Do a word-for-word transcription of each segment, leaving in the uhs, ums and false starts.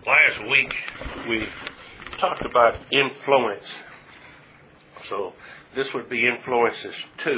Last week we talked about influence. So this would be influences two.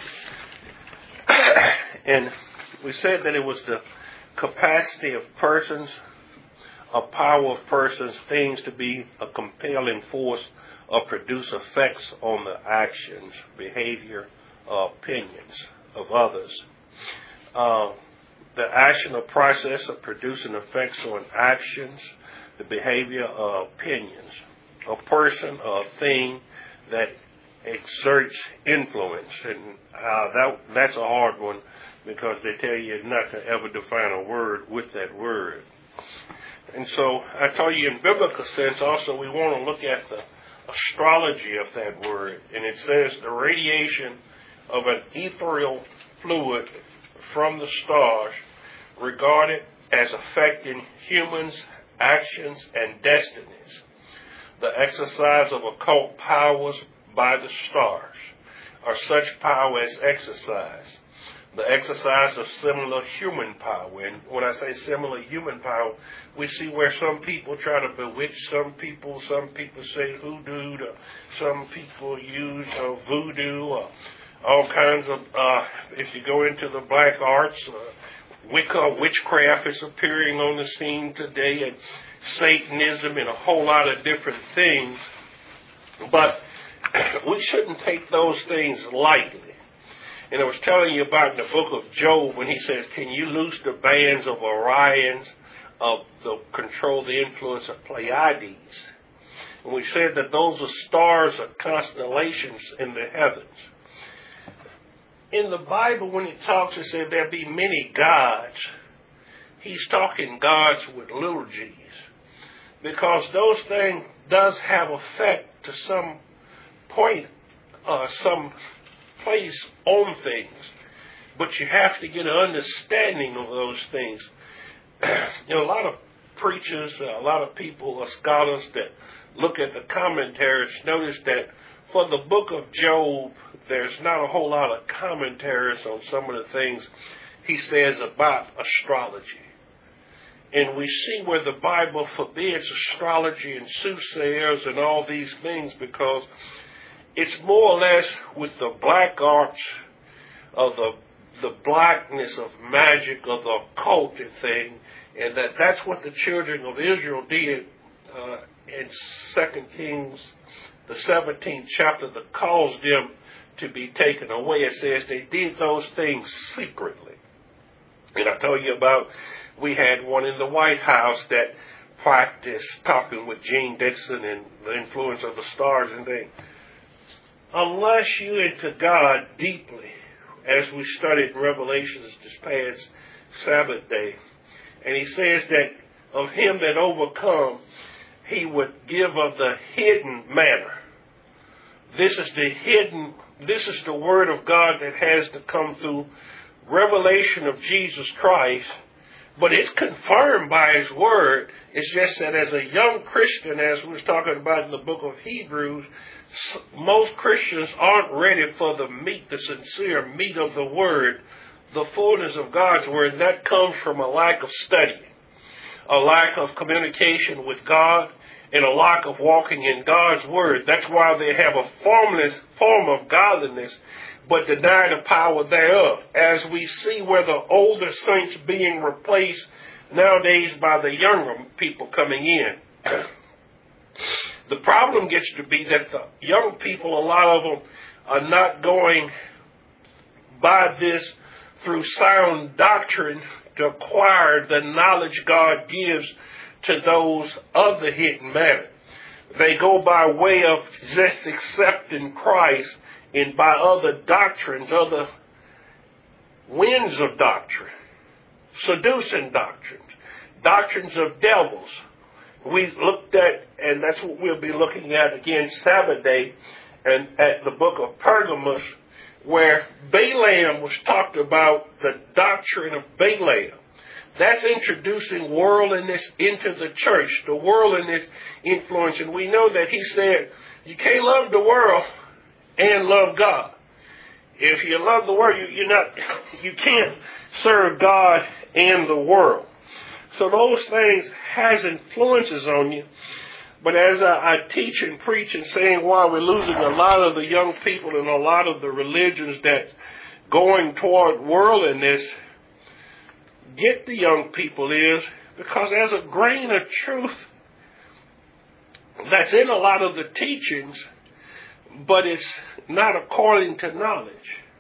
And we said that it was the capacity of persons, a power of persons, things to be a compelling force or produce effects on the actions, behavior, or opinions of others. Uh, the action or process of producing effects on actions, the behavior or opinions, a person or a thing that exerts influence. And uh, that that's a hard one because they tell you not to ever define a word with that word. And so I told you in biblical sense also we want to look at the astrology of that word. And it says the radiation of an ethereal fluid from the stars regarded as affecting humans' actions and destinies. The exercise of occult powers by the stars are such power as exercise. The exercise of similar human power. And when I say similar human power, we see where some people try to bewitch some people. Some people say hoodoo. Some people use uh, voodoo. Or all kinds of, uh, if you go into the black arts, uh, Wicca, witchcraft is appearing on the scene today, and Satanism and a whole lot of different things. But we shouldn't take those things lightly. And I was telling you about in the book of Job when he says, can you loose the bands of Orions, of the control the influence of Pleiades? And we said that those are stars or constellations in the heavens. In the Bible, when it talks, it said there be many gods. He's talking gods with little g's. Because those things does have effect to some point, uh, some place on things. But you have to get an understanding of those things. You know, a lot of preachers, a lot of people, uh, scholars that look at the commentaries notice that for the book of Job, there's not a whole lot of commentaries on some of the things he says about astrology. And we see where the Bible forbids astrology and soothsayers and all these things because it's more or less with the black arts of the the blackness of magic of the occult thing, and that that's what the children of Israel did uh, in Second Kings, the seventeenth chapter, that caused them to be taken away. It says they did those things secretly. And I told you about, we had one in the White House that practiced talking with Gene Dixon and the influence of the stars and things. Unless you into God deeply, as we studied Revelations this past Sabbath day, and he says that of him that overcome, he would give of the hidden manner. This is the hidden, this is the word of God that has to come through revelation of Jesus Christ, but it's confirmed by his word. It's just that as a young Christian, as we was talking about in the book of Hebrews, most Christians aren't ready for the meat, the sincere meat of the word, the fullness of God's word. And that comes from a lack of study, a lack of communication with God, and a lack of walking in God's word. That's why they have a formless form of godliness, but deny the power thereof. As we see where the older saints being replaced nowadays by the younger people coming in. The problem gets to be that the young people, a lot of them, are not going by this through sound doctrine to acquire the knowledge God gives to those of the hidden manner. They go by way of just accepting Christ and by other doctrines, other winds of doctrine, seducing doctrines, doctrines of devils. We looked at, and that's what we'll be looking at again Sabbath day, and at the book of Pergamos, where Balaam was talked about, the doctrine of Balaam. That's introducing worldliness into the church, the worldliness influence. And we know that he said, you can't love the world and love God. If you love the world, you, you're not, you can't serve God and the world. So those things has influences on you. But as I, I teach and preach and saying why we're losing a lot of the young people and a lot of the religions that's going toward worldliness, get the young people is because there's a grain of truth that's in a lot of the teachings, but it's not according to knowledge.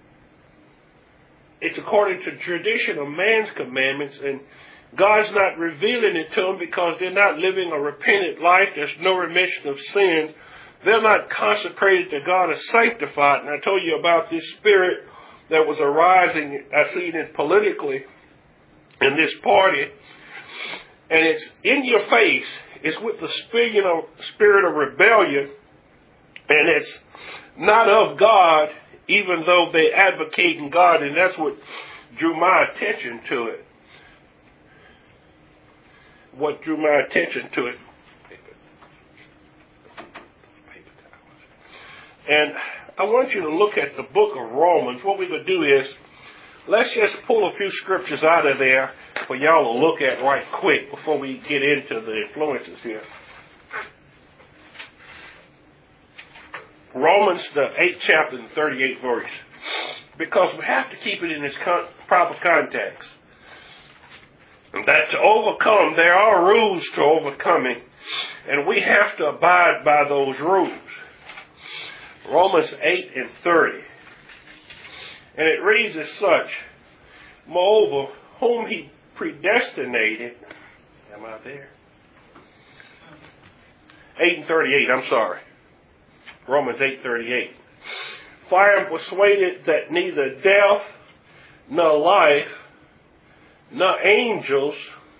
It's according to tradition of man's commandments, and God's not revealing it to them because they're not living a repentant life. There's no remission of sins. They're not consecrated to God or sanctified. And I told you about this spirit that was arising, I seen it politically in this party, and it's in your face. It's with the spirit, you know, spirit of rebellion, and it's not of God, even though they advocate in God, and that's what drew my attention to it. What drew my attention to it. And I want you to look at the book of Romans. What we're going to do is, let's just pull a few scriptures out of there for y'all to look at right quick before we get into the influences here. Romans, the eighth chapter and thirty-eighth verse. Because we have to keep it in its con- proper context. That to overcome, there are rules to overcoming, and we have to abide by those rules. Romans eight and thirty. And it reads as such, moreover, whom he predestinated, am I there? eight and thirty-eight, I'm sorry. Romans eight thirty-eight. For I am persuaded that neither death, nor life, nor angels,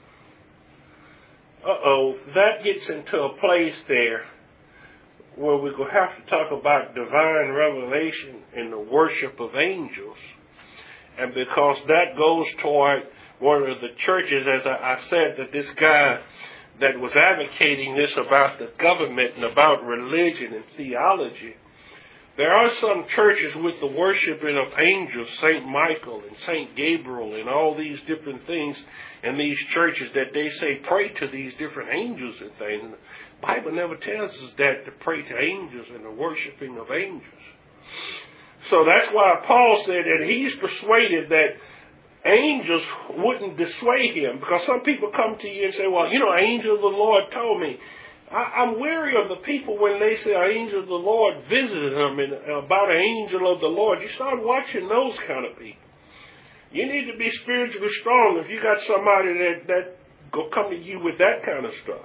uh-oh, that gets into a place there where we're going to have to talk about divine revelation and the worship of angels. And because that goes toward one of the churches, as I, I said, that this guy that was advocating this about the government and about religion and theology, there are some churches with the worshiping of angels, Saint Michael and Saint Gabriel and all these different things in these churches that they say pray to these different angels and things. And the Bible never tells us that to pray to angels and the worshiping of angels. So that's why Paul said that he's persuaded that angels wouldn't dissuade him, because some people come to you and say, well, you know, an angel of the Lord told me. I, I'm wary of the people when they say an angel of the Lord visited them and about an angel of the Lord. You start watching those kind of people. You need to be spiritually strong if you got somebody that, that go come to you with that kind of stuff.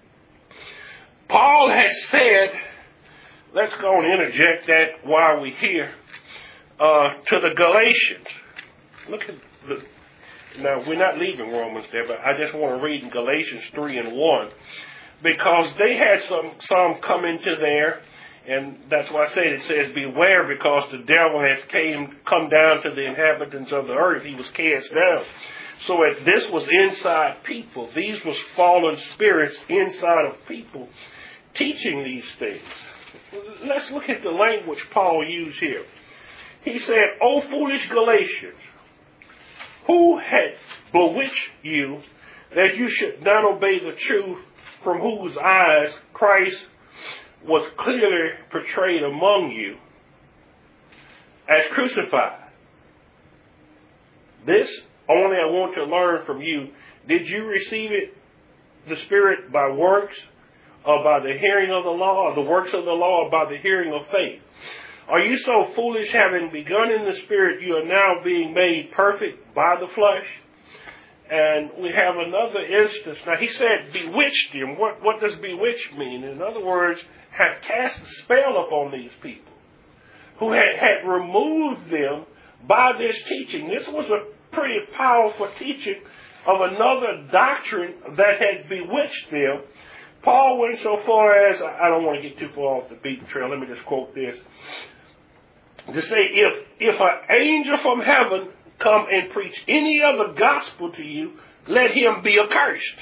Paul has said, let's go and interject that while we're here, uh, to the Galatians. Look at the, now we're not leaving Romans there, but I just want to read in Galatians three and one. Because they had some, some come into there, and that's why I said it says beware, because the devil has came come down to the inhabitants of the earth. He was cast down. So if this was inside people. These was fallen spirits inside of people teaching these things. Let's look at the language Paul used here. He said, O foolish Galatians, who had bewitched you that you should not obey the truth, from whose eyes Christ was clearly portrayed among you as crucified. This only I want to learn from you. Did you receive it, the Spirit, by works, or by the hearing of the law, or the works of the law, or by the hearing of faith? Are you so foolish, having begun in the Spirit, you are now being made perfect by the flesh? And we have another instance. Now, he said bewitched him. What, what does bewitched mean? In other words, had cast a spell upon these people, who had, had removed them by this teaching. This was a pretty powerful teaching of another doctrine that had bewitched them. Paul went so far as, I don't want to get too far off the beaten trail, let me just quote this, to say, if, if an angel from heaven come and preach any other gospel to you, let him be accursed.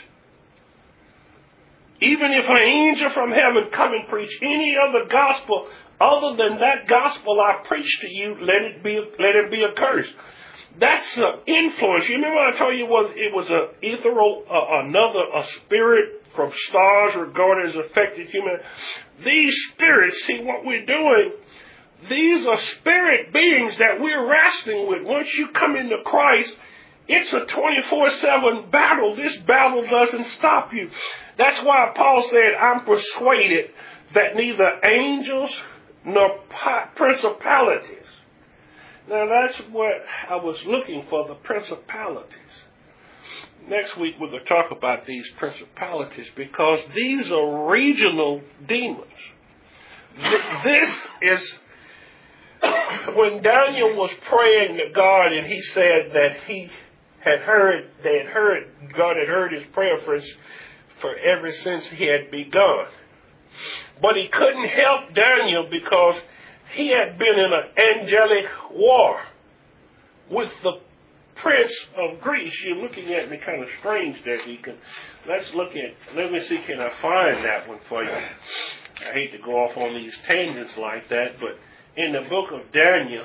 Even if an angel from heaven come and preach any other gospel other than that gospel I preach to you, let it be let it be accursed. That's an influence. You remember I told you it was, it was a ethereal, uh, another, a spirit from stars regarded as affected human. These spirits, see what we're doing, these are spirit beings that we're wrestling with. Once you come into Christ, it's a twenty-four seven battle. This battle doesn't stop you. That's why Paul said, I'm persuaded that neither angels nor principalities. Now that's what I was looking for, the principalities. Next week we're going to talk about these principalities because these are regional demons. This is when Daniel was praying to God and he said that he had heard, they had heard, God had heard his prayer for, his, for ever since he had begun. But he couldn't help Daniel because he had been in an angelic war with the prince of Greece. You're looking at me kind of strange there, Deacon. Let's look at, let me see, can I find that one for you? I hate to go off on these tangents like that, but in the book of Daniel,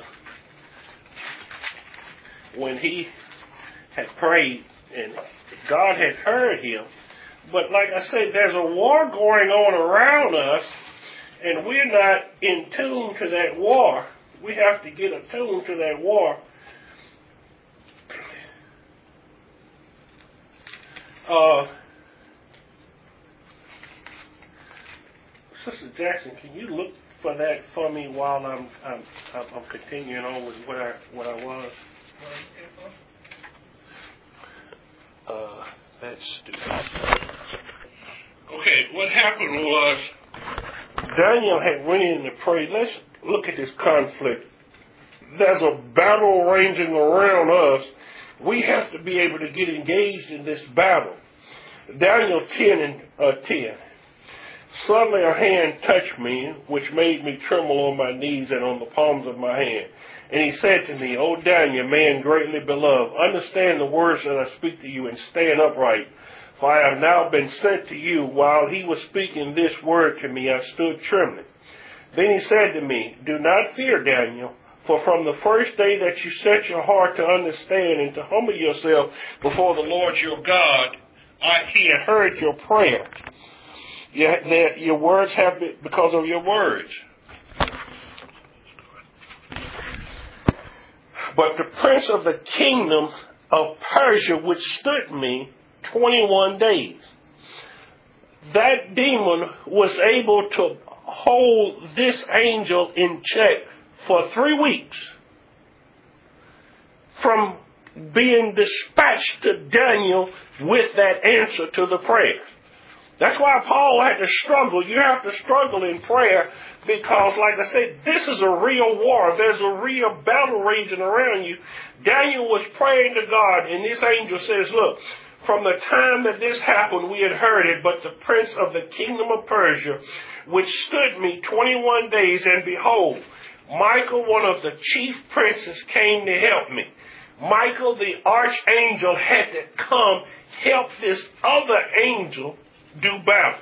when he had prayed and God had heard him, but like I said, there's a war going on around us, and we're not in tune to that war. We have to get attuned to that war. Uh, Sister Jackson, can you look for that for me while I'm I'm I'm continuing on with what I what I was? Uh, let's do that. Okay, what happened was Daniel had went in to pray. Let's look at this conflict. There's a battle raging around us. We have to be able to get engaged in this battle. Daniel ten and uh, ten. Suddenly a hand touched me, which made me tremble on my knees and on the palms of my hand. And he said to me, O Daniel, man greatly beloved, understand the words that I speak to you and stand upright. For I have now been sent to you. While he was speaking this word to me, I stood trembling. Then he said to me, do not fear, Daniel, for from the first day that you set your heart to understand and to humble yourself before the Lord your God, I, he had heard your prayer. Your, that your words have been, because of your words. But the prince of the kingdom of Persia withstood me twenty-one days. That demon was able to hold this angel in check for three weeks from being dispatched to Daniel with that answer to the prayer. That's why Paul had to struggle. You have to struggle in prayer because, like I said, this is a real war. There's a real battle raging around you. Daniel was praying to God, and this angel says, look, from the time that this happened, we had heard it, but the prince of the kingdom of Persia withstood me twenty-one days, and behold, Michael, one of the chief princes, came to help me. Michael, the archangel, had to come help this other angel do battle.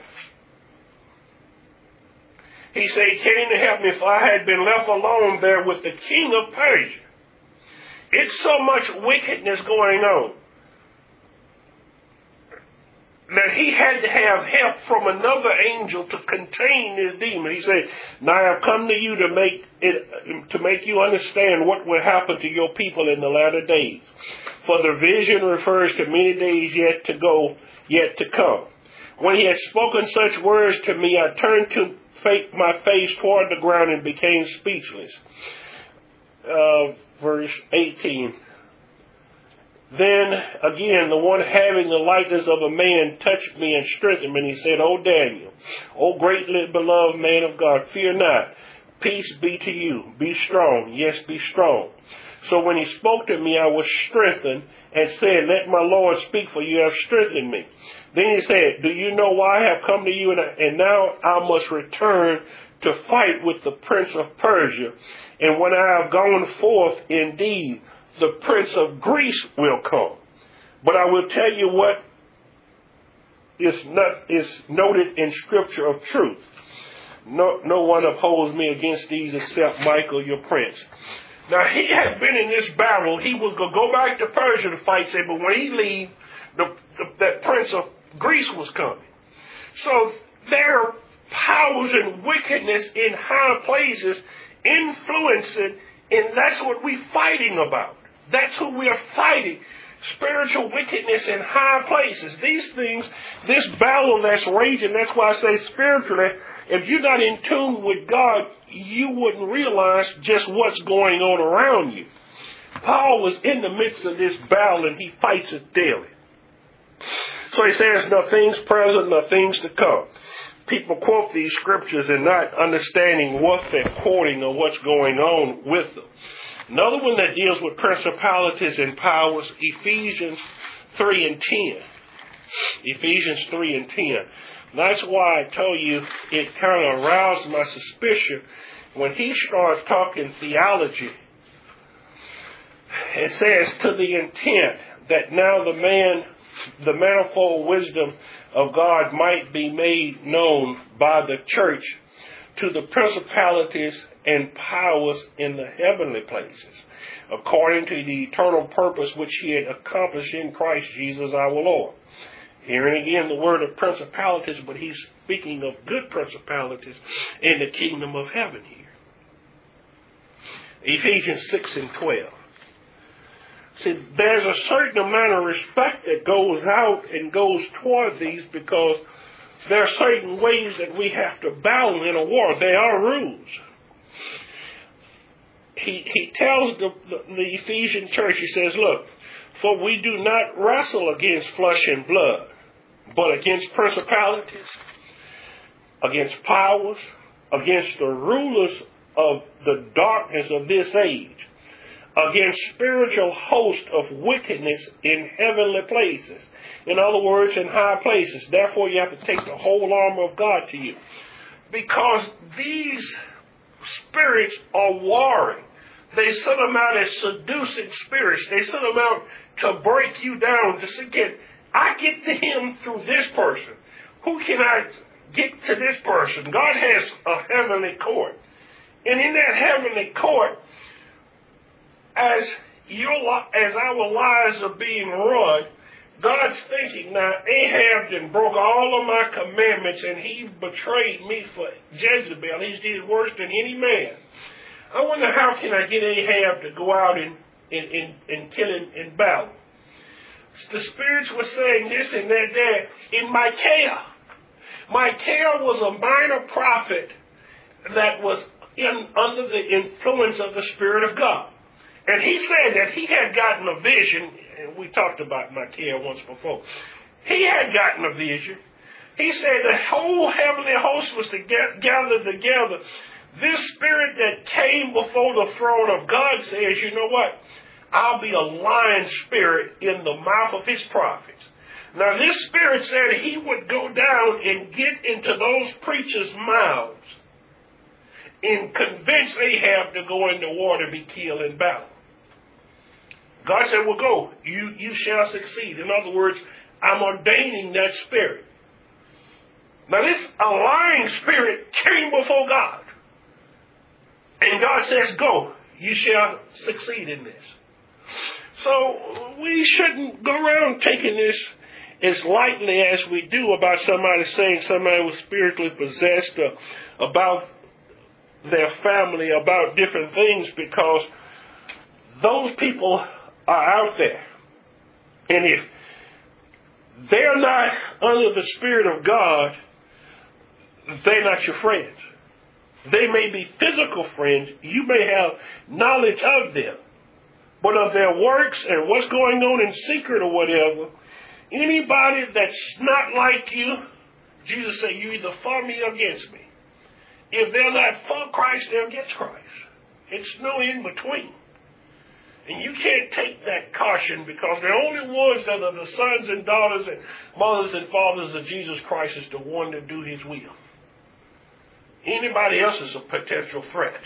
He said he came to help me if I had been left alone there with the king of Persia. It's so much wickedness going on that he had to have help from another angel to contain this demon. He said, now I have come to you to make it, to make you understand what will happen to your people in the latter days. For the vision refers to many days yet to go, yet to come. When he had spoken such words to me, I turned to my face toward the ground and became speechless. Uh, verse eighteen. Then again, the one having the likeness of a man touched me and strengthened me. And he said, O Daniel, O greatly beloved man of God, fear not. Peace be to you. Be strong. Yes, be strong. So when he spoke to me, I was strengthened and said, let my Lord speak, for you have strengthened me. Then he said, do you know why I have come to you? And, I, and now I must return to fight with the prince of Persia. And when I have gone forth, indeed, the prince of Greece will come. But I will tell you what is not is noted in Scripture of truth. No, no one opposes me against these except Michael, your prince. Now, he had been in this battle. He was going to go back to Persia to fight, say, but when he leave, the, the, that prince of Greece was coming. So there are powers and wickedness in high places influencing, and that's what we're fighting about. That's who we are fighting. Spiritual wickedness in high places. These things, this battle that's raging, that's why I say spiritually, if you're not in tune with God, you wouldn't realize just what's going on around you. Paul was in the midst of this battle and he fights it daily. So he says, no things present, no things to come. People quote these scriptures and not understanding what they're quoting or what's going on with them. Another one that deals with principalities and powers, Ephesians three and ten. Ephesians three and ten. That's why I tell you it kind of aroused my suspicion when he starts talking theology. It says, to the intent that now the man, the manifold wisdom of God might be made known by the church to the principalities and powers in the heavenly places, according to the eternal purpose which he had accomplished in Christ Jesus our Lord. Hearing again the word of principalities, but he's speaking of good principalities in the kingdom of heaven here. Ephesians six and twelve. See, there's a certain amount of respect that goes out and goes toward these because there are certain ways that we have to battle in a war. There are rules. He, he tells the, the, the Ephesian church, he says, look, for we do not wrestle against flesh and blood, but against principalities, against powers, against the rulers of the darkness of this age, against spiritual hosts of wickedness in heavenly places. In other words, in high places. Therefore, you have to take the whole armor of God to you. Because these spirits are warring. They send them out as seducing spirits. They send them out to break you down, to say, "Can I get to him through this person? Who can I get to this person?" God has a heavenly court. And in that heavenly court, as your as our lives are being run, God's thinking, now Ahab done broke all of my commandments and he betrayed me for Jezebel. He's did worse than any man. I wonder how can I get Ahab to go out and, and, and, and kill him in battle. The spirits were saying this and that there. In Micaiah, Micaiah was a minor prophet that was in, under the influence of the Spirit of God. And he said that he had gotten a vision, and we talked about Micaiah once before. He had gotten a vision. He said the whole heavenly host was to get, gather together. This spirit that came before the throne of God says, you know what? I'll be a lion spirit in the mouth of his prophets. Now this spirit said he would go down and get into those preachers' mouths and convince Ahab to go into war to be killed in battle. God said, well, go. You, you shall succeed. In other words, I'm ordaining that spirit. Now, this a lying spirit came before God. And God says, go. You shall succeed in this. So, we shouldn't go around taking this as lightly as we do about somebody saying somebody was spiritually possessed or about their family, about different things, because those people are out there. And if they're not under the Spirit of God, they're not your friends. They may be physical friends. You may have knowledge of them. But of their works and what's going on in secret or whatever, anybody that's not like you, Jesus said, you're either for me or against me. If they're not for Christ, they're against Christ. It's no in between. And you can't take that caution because the only ones that are the sons and daughters and mothers and fathers of Jesus Christ is the one to do his will. Anybody else is a potential threat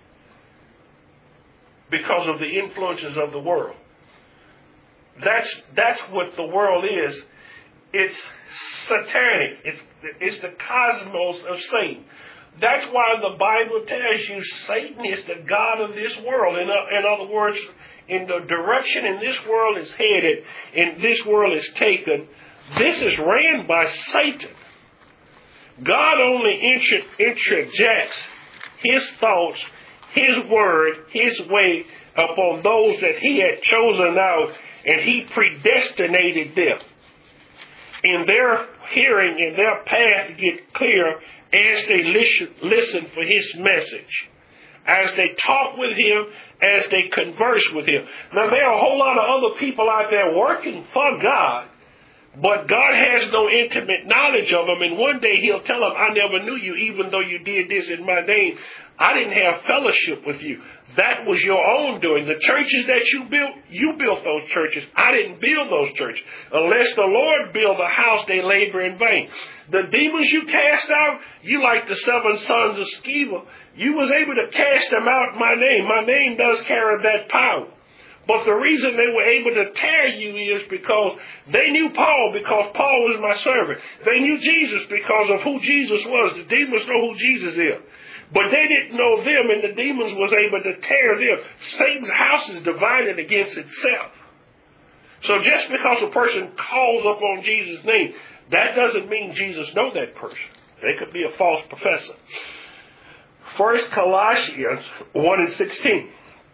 because of the influences of the world. That's that's what the world is. It's satanic. It's, it's the cosmos of Satan. That's why the Bible tells you Satan is the god of this world. In, in other words, in the direction in this world is headed, and this world is taken, this is ran by Satan. God only inter- interjects his thoughts, his word, his way upon those that he had chosen out, and he predestinated them. And their hearing and their path get clear as they listen, listen for his message, as they talk with him, as they converse with him. Now, there are a whole lot of other people out there working for God, but God has no intimate knowledge of them. And one day he'll tell them, I never knew you, even though you did this in my name. I didn't have fellowship with you. That was your own doing. The churches that you built, you built those churches. I didn't build those churches. Unless the Lord build a house, they labor in vain. The demons you cast out, you like the seven sons of Sceva. You was able to cast them out in my name. My name does carry that power. But the reason they were able to tear you is because they knew Paul, because Paul was my servant. They knew Jesus because of who Jesus was. The demons know who Jesus is. But they didn't know them, and the demons was able to tear them. Satan's house is divided against itself. So just because a person calls upon Jesus' name, that doesn't mean Jesus knows that person. They could be a false professor. First Colossians one and sixteen.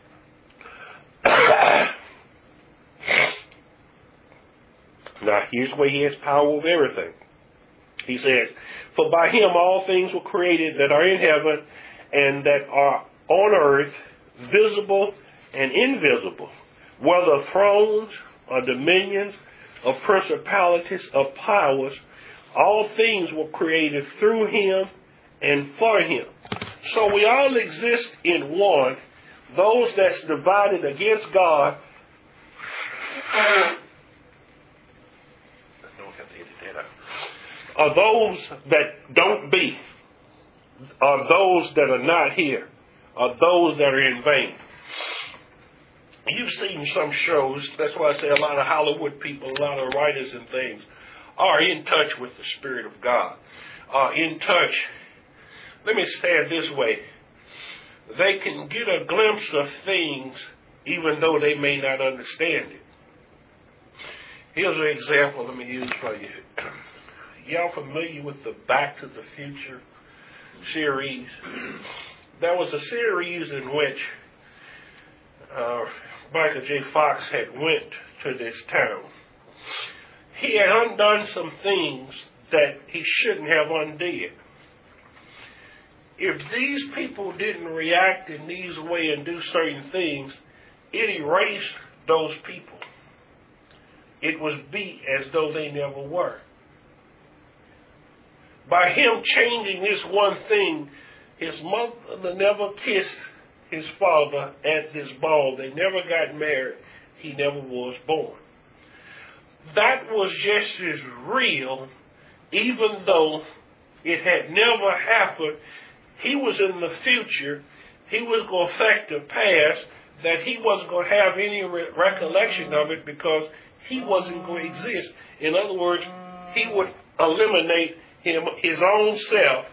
Now, here's where he has power over everything. He says, for by him all things were created that are in heaven and that are on earth, visible and invisible, whether thrones or dominions or principalities or powers, all things were created through him and for him. So we all exist in one. Those that's divided against God, I don't have to edit that out, are those that don't be, are those that are not here, are those that are in vain. You've seen some shows, that's why I say a lot of Hollywood people, a lot of writers and things, are in touch with the Spirit of God, are in touch. Let me say it this way. They can get a glimpse of things even though they may not understand it. Here's an example let me use for you. Y'all familiar with the Back to the Future series? There was a series in which uh, Michael J. Fox had went to this town. He had undone some things that he shouldn't have undid. If these people didn't react in these ways and do certain things, it erased those people. It was beat as though they never were. By him changing this one thing, his mother never kissed his father at this ball. They never got married. He never was born. That was just as real, even though it had never happened. He was in the future. He was going to affect the past, that he wasn't going to have any re- recollection of it because he wasn't going to exist. In other words, he would eliminate him, his own self,